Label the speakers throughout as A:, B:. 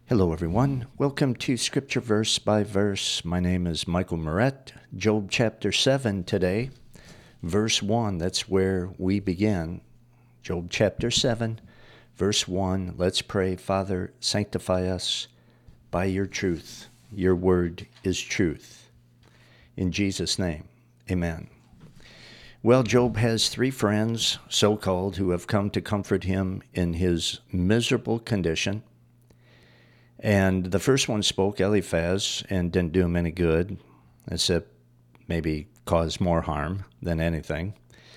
A: Hello, everyone. Welcome to Scripture Verse by Verse. My name is Michael Moret. Job chapter 7 today, verse 1. That's where we begin. Job chapter 7, verse 1. Let's pray. Father, sanctify us by your truth. Your word is truth. In Jesus' name, amen. Well, Job has three friends, so-called, who have come to comfort him in his miserable condition. And the first one spoke, Eliphaz, and didn't do him any good, except maybe cause more harm than anything.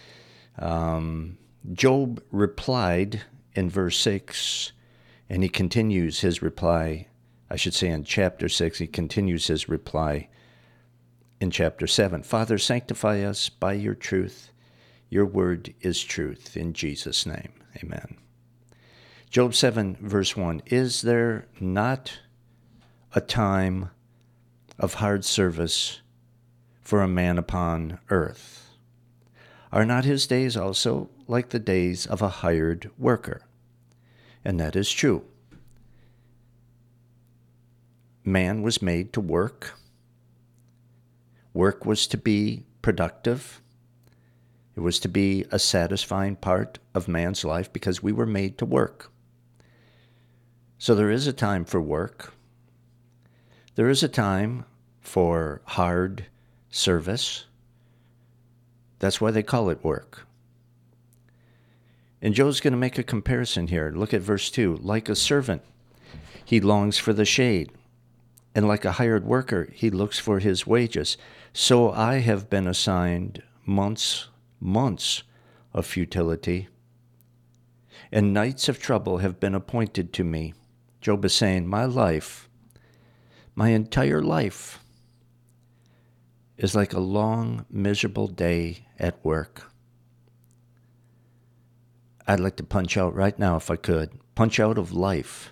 A: Job replied in verse 6, and he continues his reply, I should say in chapter 6, he continues his reply in chapter 7. Father, sanctify us by your truth. Your word is truth. In Jesus' name, amen. Job 7, verse 1, is there not a time of hard service for a man upon earth? Are not his days also like the days of a hired worker? And that is true. Man was made to work. Work was to be productive. It was to be a satisfying part of man's life because we were made to work. So there is a time for work. There is a time for hard service. That's why they call it work. And Job's going to make a comparison here. Look at verse 2. Like a servant, he longs for the shade, and like a hired worker, he looks for his wages. So I have been assigned months of futility, and nights of trouble have been appointed to me. Job is saying, my life, my entire life, is like a long, miserable day at work. I'd like to punch out right now if I could. Punch out of life.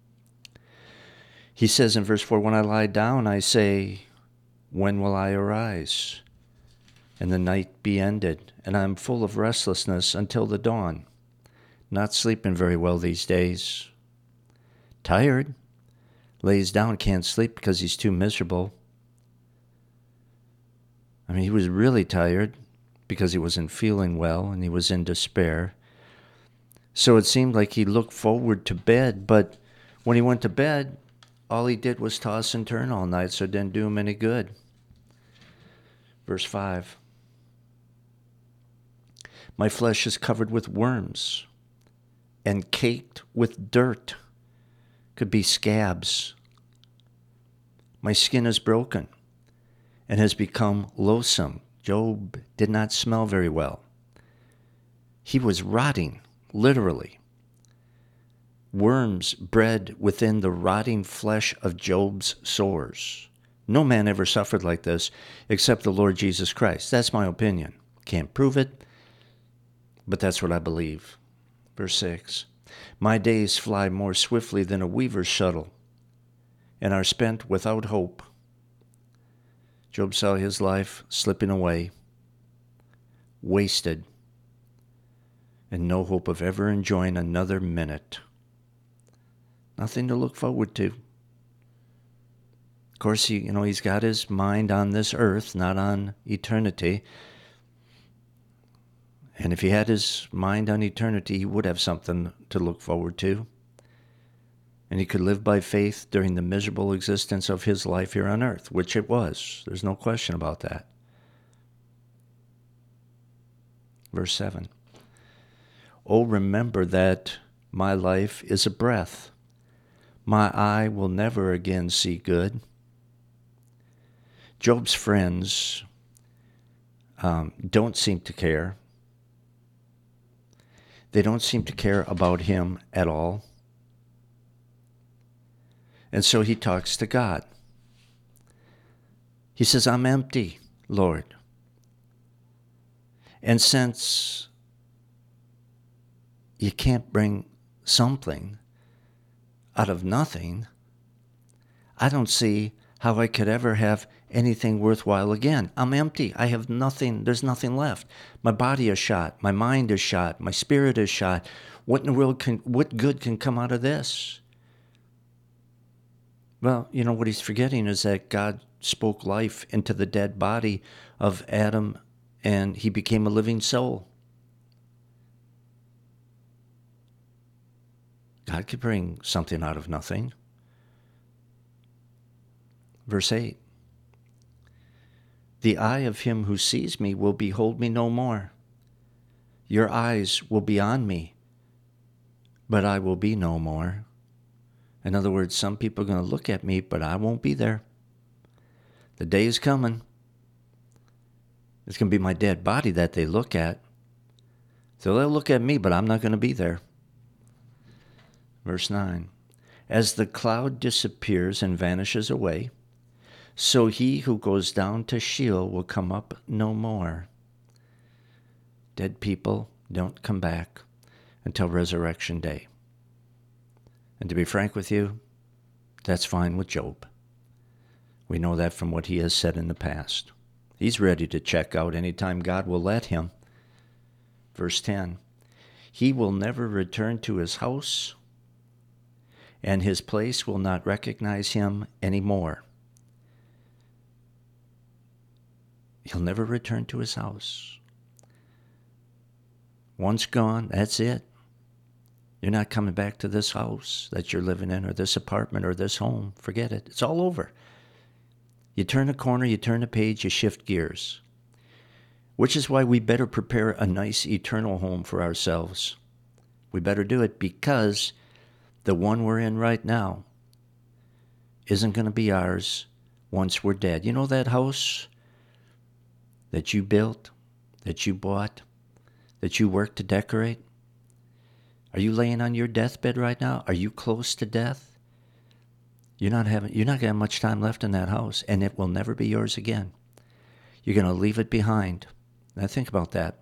A: He says in verse 4, when I lie down, I say, when will I arise? And the night be ended, and I am full of restlessness until the dawn. Not sleeping very well these days. Tired, lays down, can't sleep because he's too miserable. I mean, he was really tired because he wasn't feeling well and he was in despair. So it seemed like he looked forward to bed, but when he went to bed, all he did was toss and turn all night, so it didn't do him any good. Verse 5. My flesh is covered with worms and caked with dirt. Could be scabs. My skin is broken and has become loathsome. Job did not smell very well. He was rotting, literally. Worms bred within the rotting flesh of Job's sores. No man ever suffered like this except the Lord Jesus Christ. That's my opinion. Can't prove it, but that's what I believe. Verse 6. My days fly more swiftly than a weaver's shuttle, and are spent without hope. Job saw his life slipping away, wasted, and no hope of ever enjoying another minute. Nothing to look forward to. Of course, he's got his mind on this earth, not on eternity. And if he had his mind on eternity, he would have something to look forward to. And he could live by faith during the miserable existence of his life here on earth, which it was. There's no question about that. Verse 7. Oh, remember that my life is a breath. My eye will never again see good. Job's friends don't seem to care. They don't seem to care about him at all. And so he talks to God. He says, I'm empty, Lord. And since you can't bring something out of nothing, I don't see how I could ever have anything worthwhile again. I'm empty. I have nothing. There's nothing left. My body is shot. My mind is shot. My spirit is shot. What in the world what good can come out of this? Well, you know what he's forgetting is that God spoke life into the dead body of Adam and he became a living soul. God could bring something out of nothing. Verse 8. The eye of him who sees me will behold me no more. Your eyes will be on me, but I will be no more. In other words, some people are going to look at me, but I won't be there. The day is coming. It's going to be my dead body that they look at. So they'll look at me, but I'm not going to be there. Verse 9. As the cloud disappears and vanishes away, so he who goes down to Sheol will come up no more. Dead people don't come back until resurrection day. And to be frank with you, that's fine with Job. We know that from what he has said in the past. He's ready to check out anytime God will let him. Verse 10, he will never return to his house, and his place will not recognize him anymore. He'll never return to his house. Once gone, that's it. You're not coming back to this house that you're living in, or this apartment, or this home. Forget it. It's all over. You turn a corner, you turn a page, you shift gears. Which is why we better prepare a nice eternal home for ourselves. We better do it because the one we're in right now isn't going to be ours once we're dead. You know that house that you built, that you bought, that you worked to decorate? Are you laying on your deathbed right now? Are you close to death? You're not going to have much time left in that house, and it will never be yours again. You're going to leave it behind. Now think about that.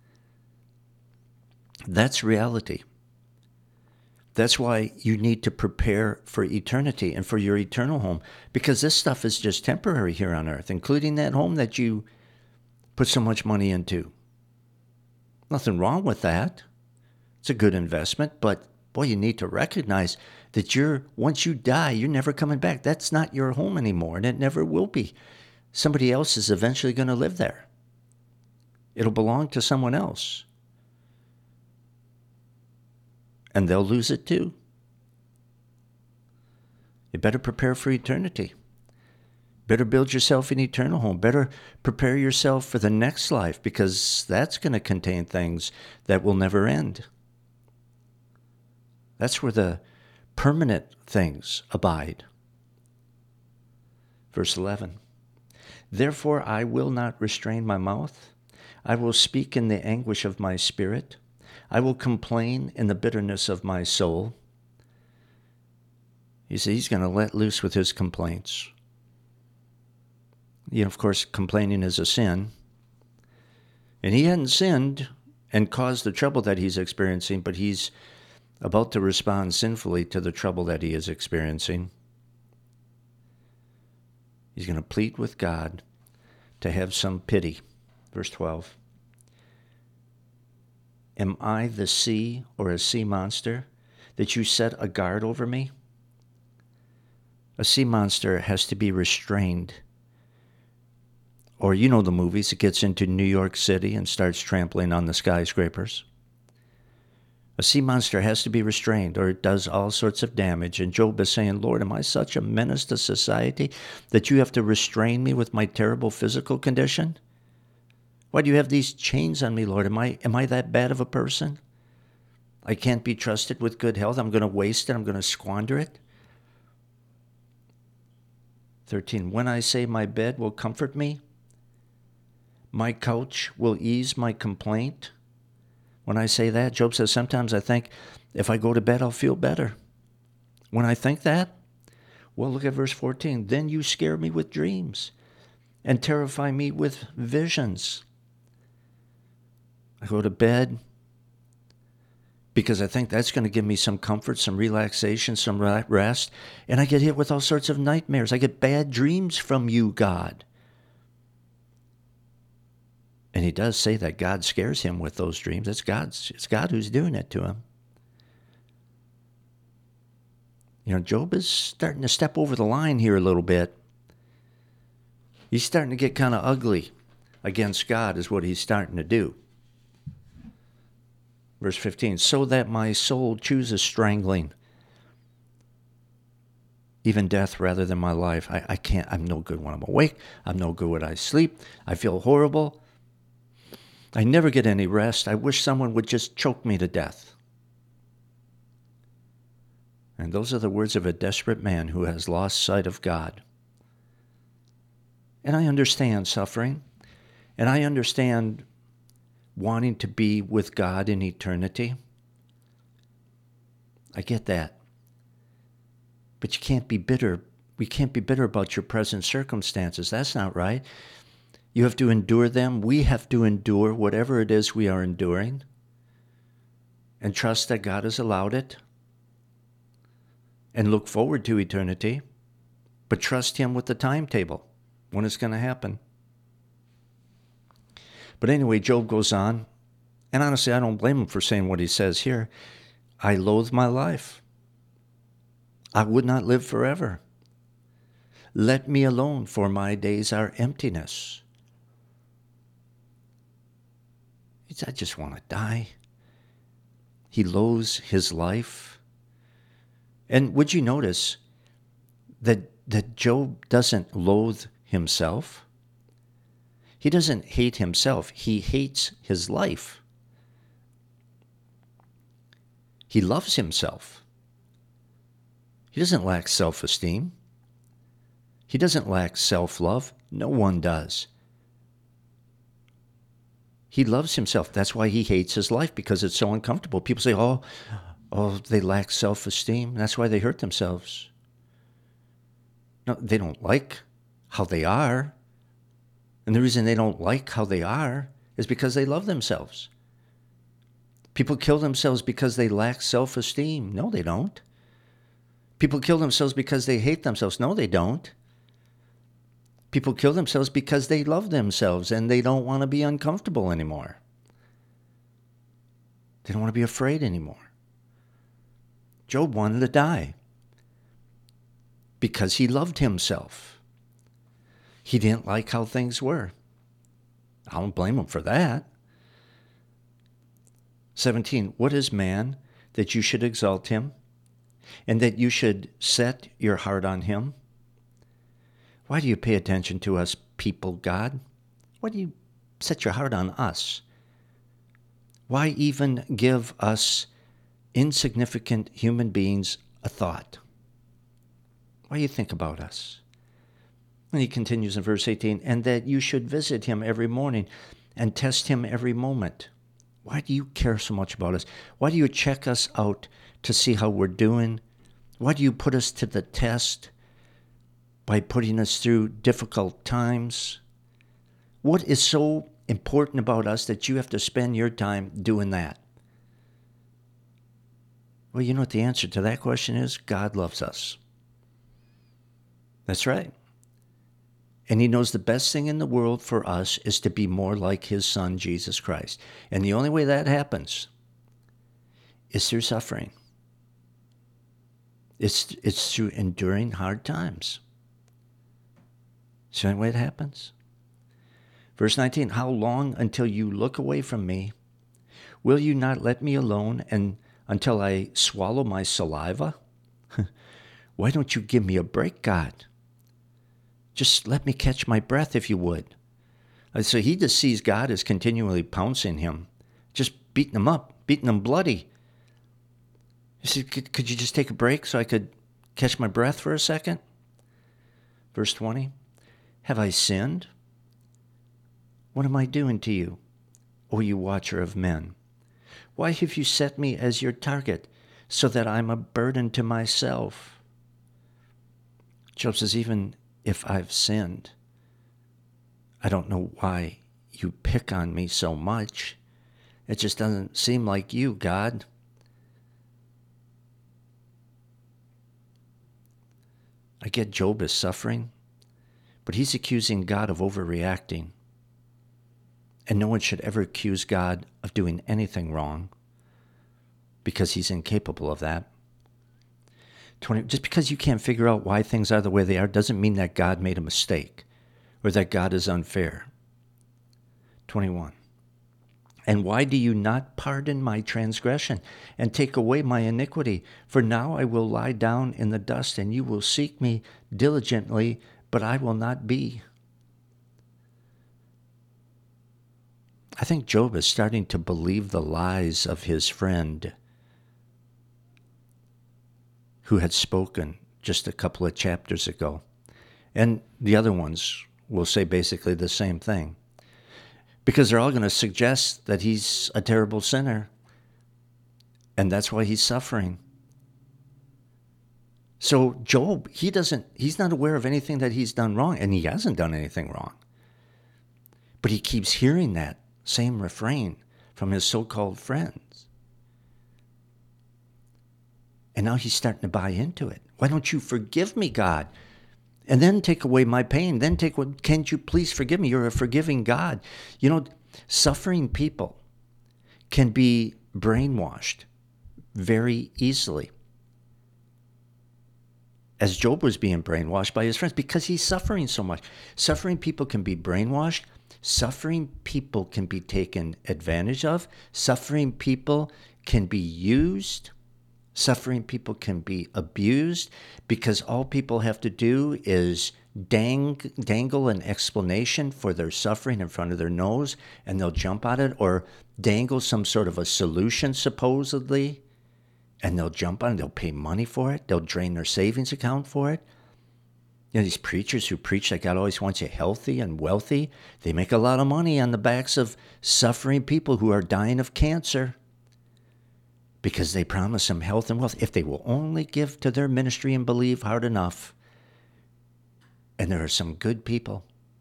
A: That's reality. That's why you need to prepare for eternity and for your eternal home, because this stuff is just temporary here on earth, including that home that you put so much money into. Nothing wrong with that. It's a good investment, but boy, you need to recognize that once you die, you're never coming back. That's not your home anymore, and it never will be. Somebody else is eventually going to live there. It'll belong to someone else. And they'll lose it too. You better prepare for eternity. Better build yourself an eternal home. Better prepare yourself for the next life, because that's going to contain things that will never end. That's where the permanent things abide. Verse 11. Therefore I will not restrain my mouth. I will speak in the anguish of my spirit. I will complain in the bitterness of my soul. You see, he's going to let loose with his complaints. You know, of course, complaining is a sin. And he hadn't sinned and caused the trouble that he's experiencing, but he's about to respond sinfully to the trouble that he is experiencing. He's going to plead with God to have some pity. Verse 12. Am I the sea or a sea monster that you set a guard over me? A sea monster has to be restrained. Or you know the movies, it gets into New York City and starts trampling on the skyscrapers. A sea monster has to be restrained, or it does all sorts of damage. And Job is saying, Lord, am I such a menace to society that you have to restrain me with my terrible physical condition? Why do you have these chains on me, Lord? Am I that bad of a person? I can't be trusted with good health. I'm going to waste it. I'm going to squander it. 13. When I say my bed will comfort me, my couch will ease my complaint. When I say that, Job says, sometimes I think if I go to bed, I'll feel better. When I think that, well, look at verse 14. Then you scare me with dreams and terrify me with visions. I go to bed because I think that's going to give me some comfort, some relaxation, some rest, and I get hit with all sorts of nightmares. I get bad dreams from you, God. And he does say that God scares him with those dreams. It's God who's doing it to him. Job is starting to step over the line here a little bit. He's starting to get kind of ugly against God is what he's starting to do. Verse 15, so that my soul chooses strangling, even death rather than my life. I can't, I'm no good when I'm awake. I'm no good when I sleep. I feel horrible. I never get any rest. I wish someone would just choke me to death. And those are the words of a desperate man who has lost sight of God. And I understand suffering, and I understand wanting to be with God in eternity. I get that. But you can't be bitter. We can't be bitter about your present circumstances. That's not right. You have to endure them. We have to endure whatever it is we are enduring and trust that God has allowed it and look forward to eternity, but trust him with the timetable when it's going to happen. But anyway, Job goes on, and honestly, I don't blame him for saying what he says here. I loathe my life. I would not live forever. Let me alone, for my days are emptiness. I just want to die. He loathes his life. And would you notice that Job doesn't loathe himself? He doesn't hate himself. He hates his life. He loves himself. He doesn't lack self-esteem. He doesn't lack self-love. No one does. He loves himself. That's why he hates his life, because it's so uncomfortable. People say, oh, they lack self-esteem. That's why they hurt themselves. No, they don't like how they are. And the reason they don't like how they are is because they love themselves. People kill themselves because they lack self-esteem. No, they don't. People kill themselves because they hate themselves. No, they don't. People kill themselves because they love themselves and they don't want to be uncomfortable anymore. They don't want to be afraid anymore. Job wanted to die because he loved himself. He didn't like how things were. I don't blame him for that. 17, what is man that you should exalt him, and that you should set your heart on him? Why do you pay attention to us people, God? Why do you set your heart on us? Why even give us insignificant human beings a thought? Why do you think about us? And he continues in verse 18, and that you should visit him every morning and test him every moment. Why do you care so much about us? Why do you check us out to see how we're doing? Why do you put us to the test by putting us through difficult times? What is so important about us that you have to spend your time doing that? Well, you know what the answer to that question is? God loves us. That's right. And he knows the best thing in the world for us is to be more like his son, Jesus Christ. And the only way that happens is through suffering. It's through enduring hard times. It's the only way it happens. Verse 19, how long until you look away from me? Will you not let me alone and until I swallow my saliva? Why don't you give me a break, God? Just let me catch my breath if you would. So he just sees God as continually pouncing him, just beating him up, beating him bloody. He said, could you just take a break so I could catch my breath for a second? Verse 20, have I sinned? What am I doing to you, O you watcher of men? Why have you set me as your target so that I'm a burden to myself? Job says, even if I've sinned, I don't know why you pick on me so much. It just doesn't seem like you, God. I get Job is suffering, but he's accusing God of overreacting. And no one should ever accuse God of doing anything wrong, because he's incapable of that. Just because you can't figure out why things are the way they are doesn't mean that God made a mistake or that God is unfair. 21. And why do you not pardon my transgression and take away my iniquity? For now I will lie down in the dust, and you will seek me diligently, but I will not be. I think Job is starting to believe the lies of his friend who had spoken just a couple of chapters ago. And the other ones will say basically the same thing. Because they're all going to suggest that he's a terrible sinner. And that's why he's suffering. So Job, he's not aware of anything that he's done wrong. And he hasn't done anything wrong. But he keeps hearing that same refrain from his so-called friends. And now he's starting to buy into it. Why don't you forgive me, God? And then take away my pain. Then can't you please forgive me? You're a forgiving God. You know, suffering people can be brainwashed very easily. As Job was being brainwashed by his friends because he's suffering so much. Suffering people can be brainwashed. Suffering people can be taken advantage of. Suffering people can be used. Suffering people can be abused because all people have to do is dangle an explanation for their suffering in front of their nose, and they'll jump at it, or dangle some sort of a solution supposedly, and they'll jump on it. They'll pay money for it. They'll drain their savings account for it. You know, these preachers who preach that God always wants you healthy and wealthy, they make a lot of money on the backs of suffering people who are dying of cancer. Because they promise them health and wealth if they will only give to their ministry and believe hard enough. And there are some good people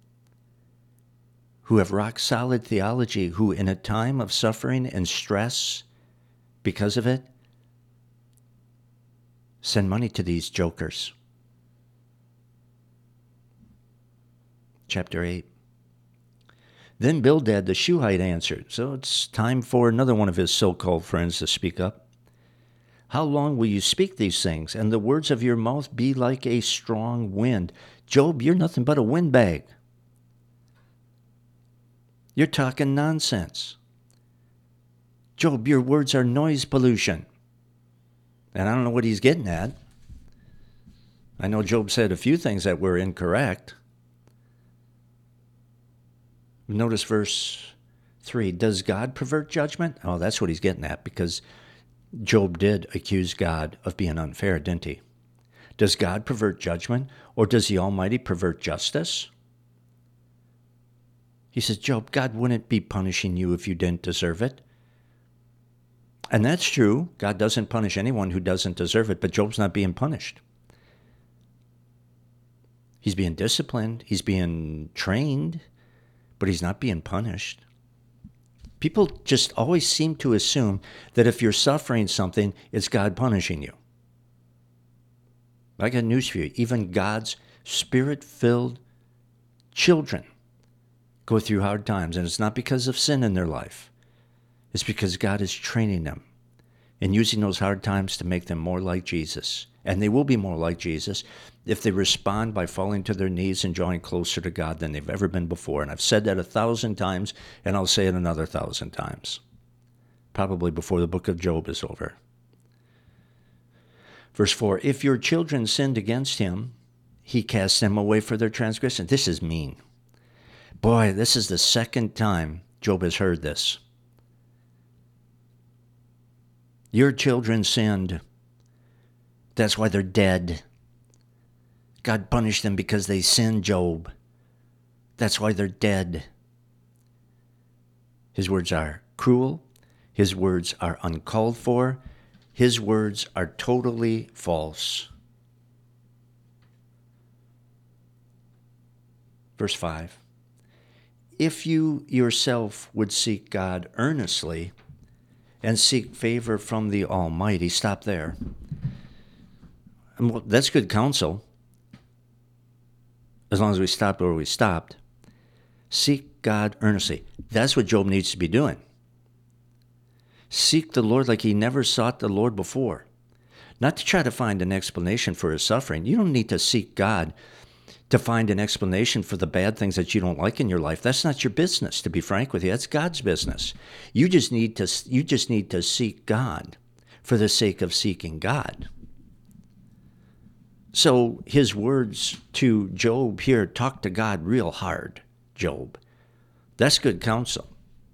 A: who have rock-solid theology who in a time of suffering and stress because of it, send money to these jokers. Chapter 8. Then Bildad the Shuhite answered. So it's time for another one of his so-called friends to speak up. How long will you speak these things, and the words of your mouth be like a strong wind? Job, you're nothing but a windbag. You're talking nonsense. Job, your words are noise pollution. And I don't know what he's getting at. I know Job said a few things that were incorrect. Notice verse 3. Does God pervert judgment? Oh, that's what he's getting at, because Job did accuse God of being unfair, didn't he? Does God pervert judgment, or does the Almighty pervert justice? He says, Job, God wouldn't be punishing you if you didn't deserve it. And that's true. God doesn't punish anyone who doesn't deserve it, but Job's not being punished. He's being disciplined. He's being trained. But he's not being punished. People just always seem to assume that if you're suffering something, it's God punishing you. I got news for you. Even God's Spirit-filled children go through hard times, and it's not because of sin in their life. It's because God is training them and using those hard times to make them more like Jesus. And they will be more like Jesus if they respond by falling to their knees and drawing closer to God than they've ever been before. And I've said that 1,000 times, and I'll say it another 1,000 times, probably before the book of Job is over. Verse 4, if your children sinned against him, he cast them away for their transgression. This is mean. Boy, this is the second time Job has heard this. Your children sinned. That's why they're dead. God punished them because they sinned, Job. That's why they're dead. His words are cruel. His words are uncalled for. His words are totally false. Verse 5. If you yourself would seek God earnestly and seek favor from the Almighty, stop there. And well, that's good counsel, as long as we stopped where we stopped. Seek God earnestly. That's what Job needs to be doing. Seek the Lord like he never sought the Lord before. not to try to find an explanation for his suffering. You don't need to seek God to find an explanation for the bad things that you don't like in your life. That's not your business, to be frank with you. That's God's business. You just need to seek God for the sake of seeking God. So his words to Job here, talk to God real hard, Job. That's good counsel.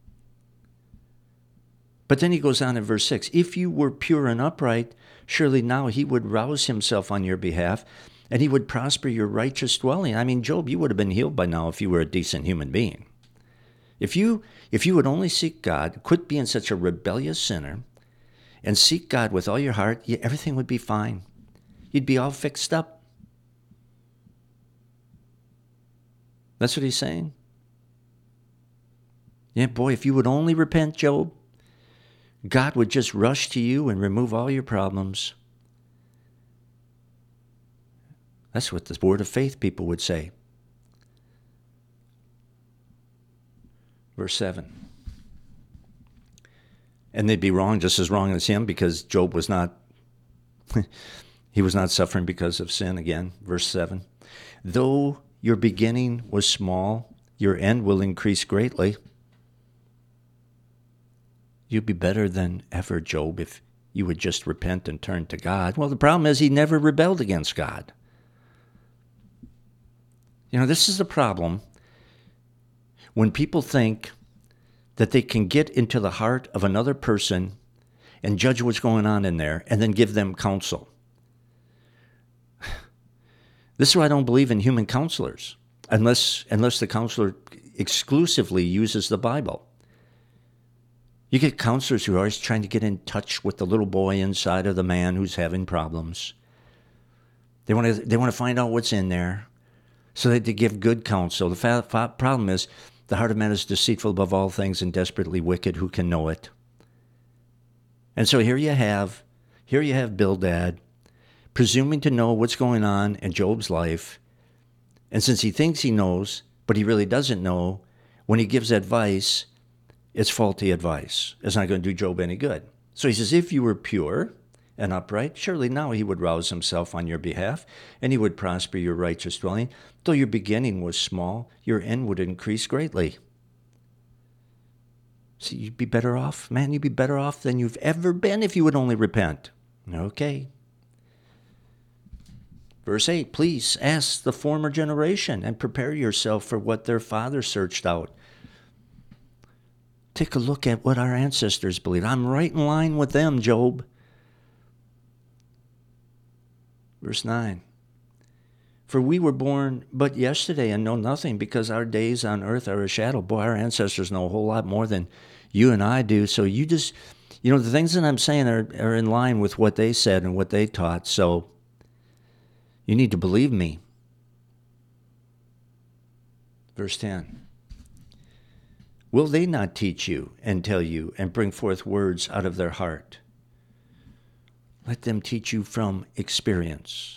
A: But then he goes on in verse 6, if you were pure and upright, surely now he would rouse himself on your behalf, and he would prosper your righteous dwelling. I mean, Job, you would have been healed by now if you were a decent human being. If you would only seek God, quit being such a rebellious sinner, and seek God with all your heart, everything would be fine. You'd be all fixed up. That's what he's saying. Yeah, boy, if you would only repent, Job, God would just rush to you and remove all your problems. That's what the word of faith people would say. Verse 7. And they'd be wrong, just as wrong as him, because Job was not, he was not suffering because of sin again. Verse 7. Though your beginning was small, your end will increase greatly. You'd be better than ever, Job, if you would just repent and turn to God. Well, the problem is he never rebelled against God. You know, this is the problem when people think that they can get into the heart of another person and judge what's going on in there and then give them counsel. This is why I don't believe in human counselors, unless the counselor exclusively uses the Bible. You get counselors who are always trying to get in touch with the little boy inside of the man who's having problems. They want to find out what's in there so that they give good counsel. The problem is the heart of man is deceitful above all things and desperately wicked. Who can know it? And so here you have Bildad presuming to know what's going on in Job's life. And since he thinks he knows, but he really doesn't know, when he gives advice, it's faulty advice. It's not going to do Job any good. So he says, if you were pure and upright, surely now he would rouse himself on your behalf, and he would prosper your righteous dwelling. Though your beginning was small, your end would increase greatly. So you'd be better off, man, you'd be better off than you've ever been if you would only repent. Okay. Verse 8, please ask the former generation and prepare yourself for what their father searched out. Take a look at what our ancestors believed. I'm right in line with them, Job. Verse 9. For we were born but yesterday and know nothing, because our days on earth are a shadow. Boy, our ancestors know a whole lot more than you and I do. So you just, the things that I'm saying are in line with what they said and what they taught. So you need to believe me. Verse 10. Will they not teach you and tell you and bring forth words out of their heart? Let them teach you from experience.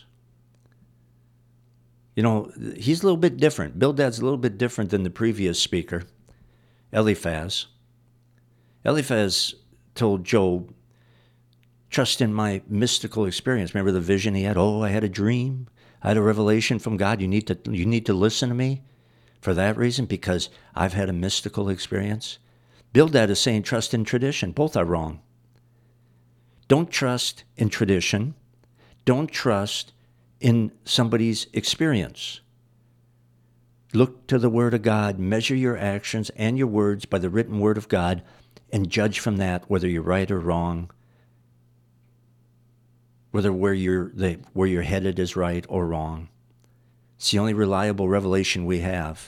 A: He's a little bit different. Bildad's a little bit different than the previous speaker, Eliphaz. Eliphaz told Job, trust in my mystical experience. Remember the vision he had? Oh, I had a dream. I had a revelation from God. You need to listen to me. For that reason, because I've had a mystical experience. Bildad is saying trust in tradition. Both are wrong. Don't trust in tradition. Don't trust in somebody's experience. Look to the Word of God. Measure your actions and your words by the written Word of God and judge from that whether you're right or wrong, whether where you're headed is right or wrong. It's the only reliable revelation we have.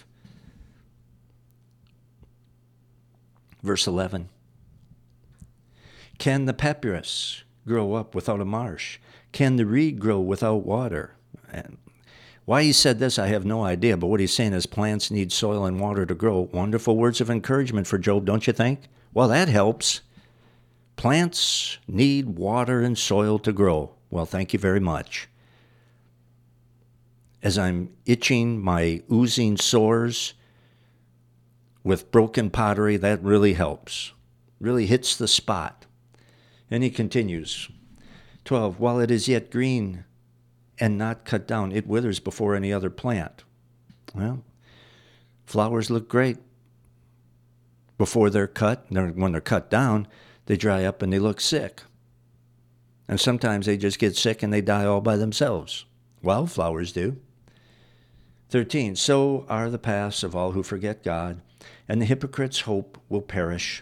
A: Verse 11. Can the papyrus grow up without a marsh? Can the reed grow without water? And why he said this, I have no idea, but what he's saying is plants need soil and water to grow. Wonderful words of encouragement for Job, don't you think? Well, that helps. Plants need water and soil to grow. Well, thank you very much. As I'm itching my oozing sores with broken pottery, that really helps. Really hits the spot. And he continues 12, while it is yet green and not cut down, it withers before any other plant. Well, flowers look great before they're cut. When they're cut down, they dry up and they look sick. And sometimes they just get sick and they die all by themselves. Wildflowers do. 13, so are the paths of all who forget God, and the hypocrite's hope will perish.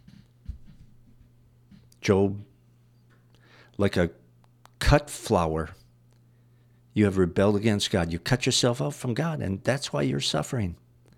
A: Job, like a cut flower, you have rebelled against God. You cut yourself out from God, and that's why you're suffering.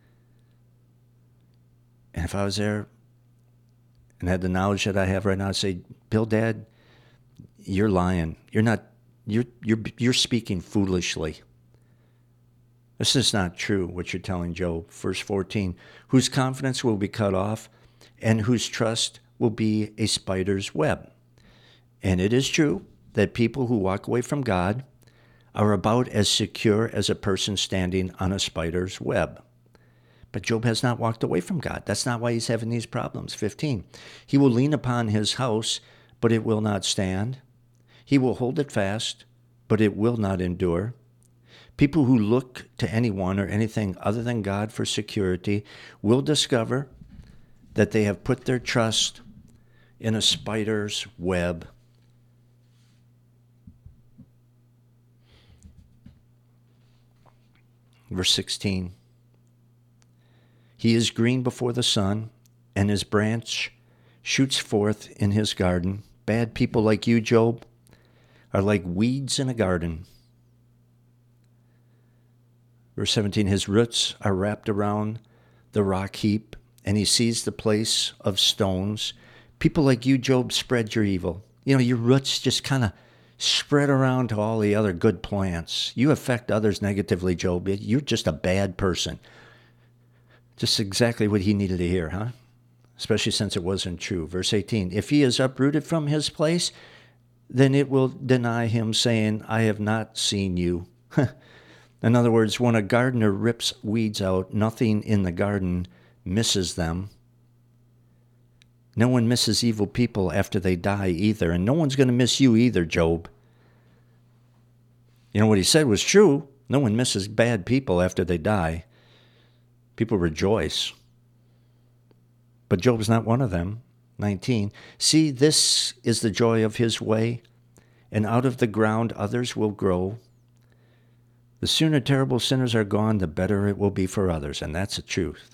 A: And if I was there and had the knowledge that I have right now, I'd say, Bildad, you're lying. You're speaking foolishly. This is not true, what you're telling Job. Verse 14, whose confidence will be cut off and whose trust will be a spider's web. And it is true that people who walk away from God are about as secure as a person standing on a spider's web. But Job has not walked away from God. That's not why he's having these problems. 15, he will lean upon his house, but it will not stand. He will hold it fast, but it will not endure. People who look to anyone or anything other than God for security will discover that they have put their trust in a spider's web. Verse 16, he is green before the sun, and his branch shoots forth in his garden. Bad people like you, Job, are like weeds in a garden. Verse 17, his roots are wrapped around the rock heap, and he sees the place of stones. People like you, Job, spread your evil. Your roots just kind of spread around to all the other good plants. You affect others negatively, Job. You're just a bad person. Just exactly what he needed to hear, huh? Especially since it wasn't true. Verse 18, if he is uprooted from his place, then it will deny him, saying, I have not seen you. In other words, when a gardener rips weeds out, nothing in the garden misses them. No one misses evil people after they die either, and no one's going to miss you either, Job. What he said was true. No one misses bad people after they die. People rejoice. But Job's not one of them. 19, see, this is the joy of his way, and out of the ground others will grow. The sooner terrible sinners are gone, the better it will be for others, and that's the truth.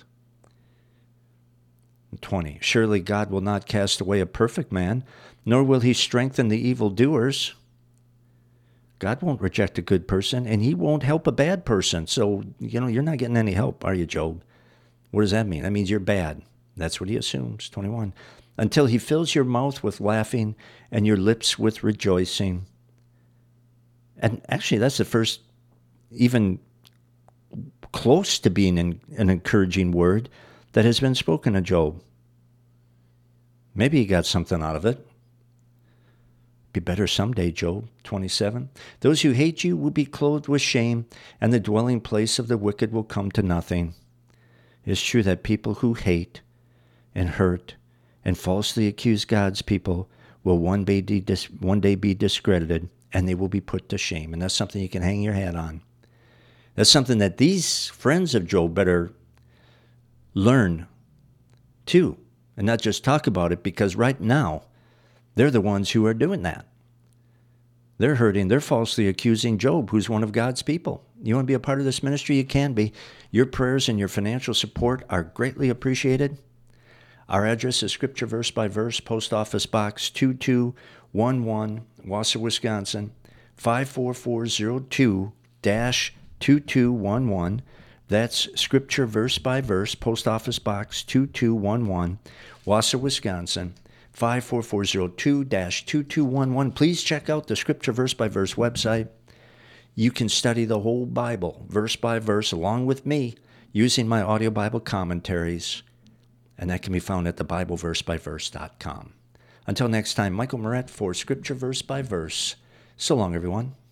A: 20, surely God will not cast away a perfect man, nor will he strengthen the evildoers. God won't reject a good person, and he won't help a bad person. So, you're not getting any help, are you, Job? What does that mean? That means you're bad. That's what he assumes. 21, until he fills your mouth with laughing and your lips with rejoicing. And actually, that's the first even close to being an encouraging word that has been spoken to Job. Maybe he got something out of it. Be better someday, Job. 27. Those who hate you will be clothed with shame, and the dwelling place of the wicked will come to nothing. It is true that people who hate and hurt and falsely accuse God's people will one day be discredited, and they will be put to shame. And that's something you can hang your hat on. That's something that these friends of Job better learn too, and not just talk about it, because right now they're the ones who are doing that. They're hurting. They're falsely accusing Job, who's one of God's people. You want to be a part of this ministry? You can be. Your prayers and your financial support are greatly appreciated. Our address is Scripture Verse by Verse, Post Office Box 2211, Wausau, Wisconsin, 54402-2211. That's Scripture Verse by Verse, Post Office Box 2211, Wausau, Wisconsin, 54402-2211. Please check out the Scripture Verse by Verse website. You can study the whole Bible, verse by verse, along with me, using my audio Bible commentaries. And that can be found at thebibleversebyverse.com. Until next time, Michael Moret for Scripture Verse by Verse. So long, everyone.